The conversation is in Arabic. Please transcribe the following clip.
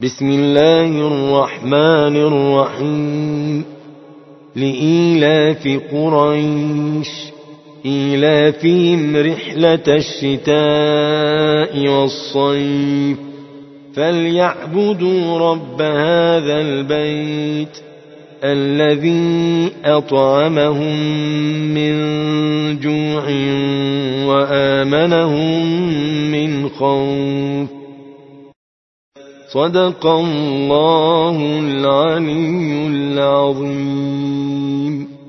بسم الله الرحمن الرحيم. لإيلاف قريش إيلافهم رحلة الشتاء والصيف فليعبدوا رب هذا البيت الذي أطعمهم من جوع وآمنهم من خوف. صدق الله العلي العظيم.